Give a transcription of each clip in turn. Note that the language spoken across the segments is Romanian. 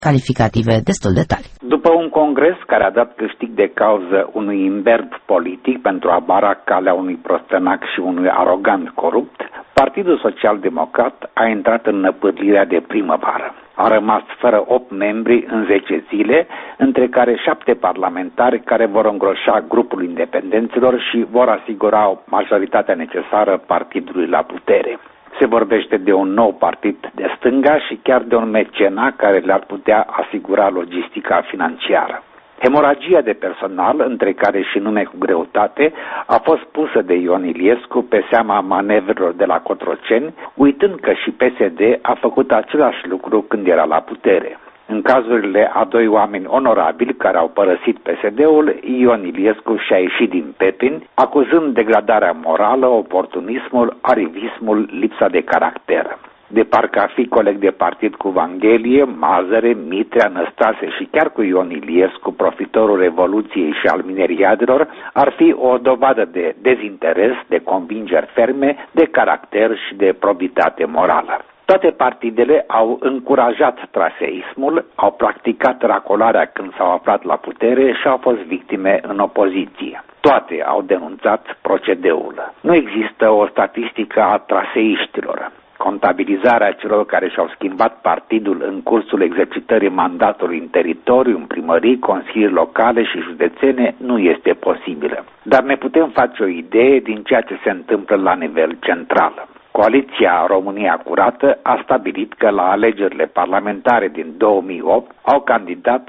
calificative destul de tari. După un congres care a dat câștig de cauză unui imberb politic pentru a bara calea unui prostănac și unui arogant corupt, Partidul Social-Democrat a intrat în năpârlirea de primăvară. A rămas fără 8 membri în 10 zile, între care 7 parlamentari care vor îngroșa grupul independenților și vor asigura o majoritate necesară partidului la putere. Se vorbește de un nou partid de stânga și chiar de un mecenat care le-ar putea asigura logistica financiară. Hemoragia de personal, între care și nume cu greutate, a fost pusă de Ion Iliescu pe seama manevrelor de la Cotroceni, uitând că și PSD a făcut același lucru când era la putere. În cazurile a 2 oameni onorabili care au părăsit PSD-ul, Ion Iliescu și-a ieșit din pepini, acuzând degradarea morală, oportunismul, arivismul, lipsa de caracter. De parcă a fi coleg de partid cu Vanghelie, Mazăre, Mitrea, Năstase și chiar cu Ion Iliescu, profitorul Revoluției și al mineriadelor, ar fi o dovadă de dezinteres, de convingeri ferme, de caracter și de probitate morală. Toate partidele au încurajat traseismul, au practicat racolarea când s-au aflat la putere și au fost victime în opoziție. Toate au denunțat procedeul. Nu există o statistică a traseiștilor. Contabilizarea celor care și-au schimbat partidul în cursul exercitării mandatului în teritoriu, în primării, consilii locale și județene nu este posibilă. Dar ne putem face o idee din ceea ce se întâmplă la nivel central. Coaliția România Curată a stabilit că la alegerile parlamentare din 2008 au candidat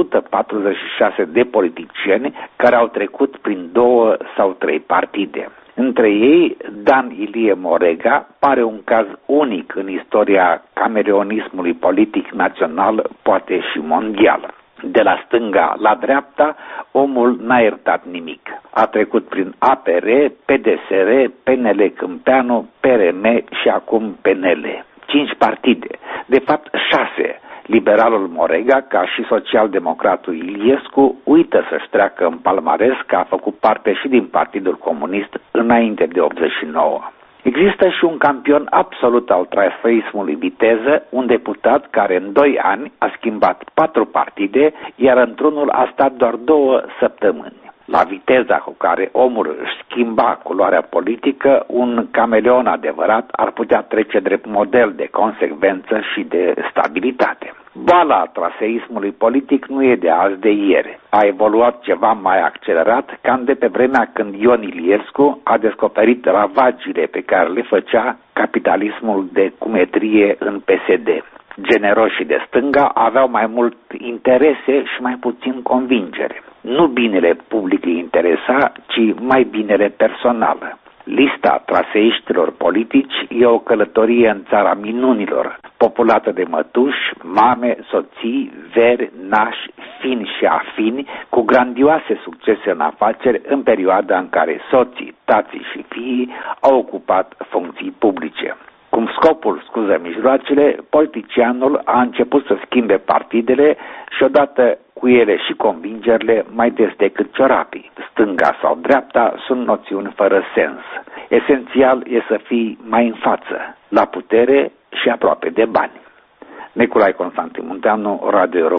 146 de politicieni care au trecut prin 2 sau 3 partide. Între ei, Dan Ilie Morega pare un caz unic în istoria cameleonismului politic național, poate și mondial. De la stânga la dreapta, omul n-a iertat nimic. A trecut prin APR, PDSR, PNL Câmpeanu, PRM și acum PNL. 5 partide, de fapt 6. Liberalul Morega, ca și social-democratul Iliescu, uită să-și treacă în palmares că a făcut parte și din Partidul Comunist înainte de 89. Există și un campion absolut al traseismului viteză, un deputat care în 2 ani a schimbat 4 partide, iar într-unul a stat doar 2 săptămâni. La viteza cu care omul își schimba culoarea politică, un cameleon adevărat ar putea trece drept model de consecvență și de stabilitate. Boala traseismului politic nu e de azi de ieri. A evoluat ceva mai accelerat cam de pe vremea când Ion Iliescu a descoperit ravagile pe care le făcea capitalismul de cumetrie în PSD. Generoșii de stânga aveau mai mult interese și mai puțin convingere. Nu binele public îi interesa, ci mai binele personal. Lista traseiștilor politici e o călătorie în țara minunilor, populată de mătuși, mame, soții, veri, nași, fini și afini, cu grandioase succese în afaceri în perioada în care soții, tații și fiii au ocupat funcții publice. Cum scopul scuză mijloacele, politicianul a început să schimbe partidele și odată cu ele și convingerile mai des decât ciorapii. Stânga sau dreapta sunt noțiuni fără sens. Esențial e să fii mai în față, la putere și aproape de bani. Nicolae Constantin Munteanu, Radio Europa.